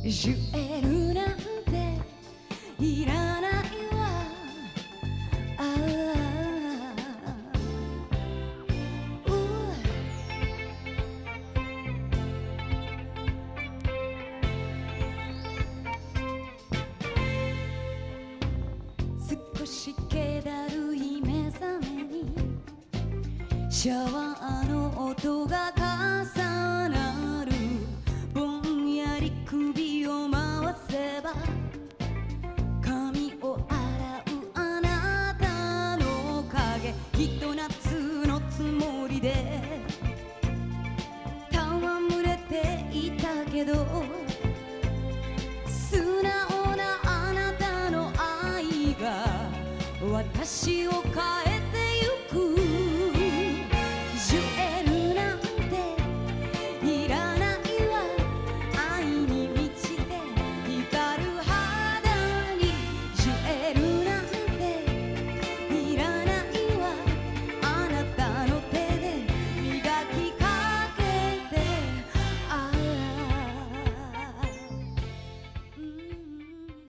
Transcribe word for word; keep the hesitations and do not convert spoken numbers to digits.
ジュエルなんていらないわ。ああ、少し気だるい目覚めにシャワーの音が重なる。ぼんやり首を回せば髪を洗うあなたの影。ひと夏のつもりで戯れていたけど、素直なあなたの愛が私を変えてゆく。